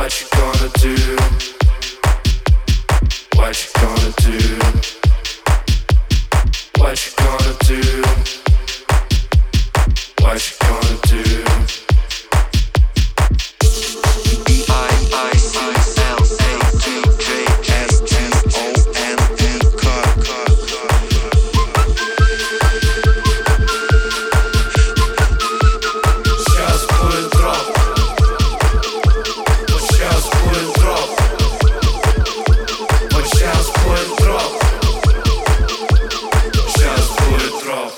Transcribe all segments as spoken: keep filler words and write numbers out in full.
What you gonna do? What you gonna do? What you gonna do? What you gonna do? I I I L A T J S T O N E cut. Сейчас будет дроп. Вот сейчас будет дроп. Вот сейчас будет дроп. Сейчас будет дроп.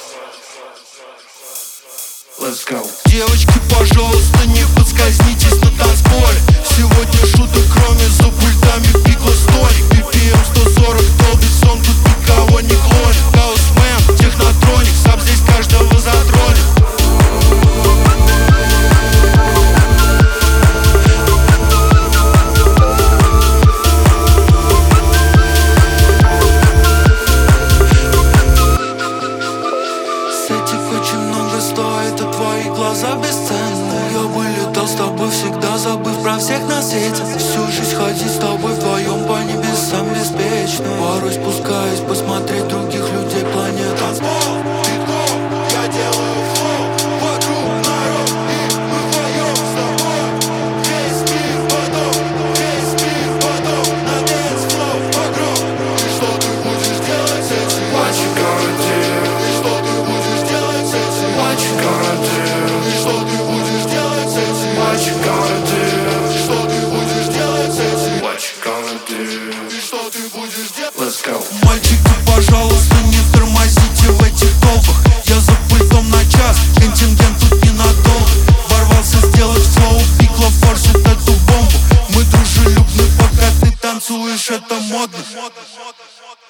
Let's go. Девочки, пожалуйста, не подскользнитесь на танцполе. Сегодня шуток, кроме за пультами пикла столик. би пи эм сто сорок, долбит сон, тут никого не клонит. Гаусмен, технотроник, сам здесь каждого затронет. Сетик очень много стоит, а твои глаза бесценны. Я бы летал с тобой всегда, забыв про всех на свете. Всю жизнь ходить с тобой вдвоем по небесам беспечно. Порой спускаюсь посмотреть других людей планет. Танцпол, битком, я делаю флоу. Вокруг народ, и мы вдвоем с тобой. Весь мир потом, весь мир потом. На дэнс-флоу, погром. И что ты будешь делать с этим? What you gonna do? И что ты будешь делать с этим? What you gonna do? И что ты будешь делать с этим? What you gonna do? И что ты будешь делать с этим? What you gonna do? И что ты будешь делать? Let's go. Мальчики, пожалуйста, не тормозите в этих толпах. Я за пультом на час, контингент тут ненадолго. Ворвался сделать флоу, пикла форсит эту бомбу. Мы дружелюбны, пока ты танцуешь, это модно.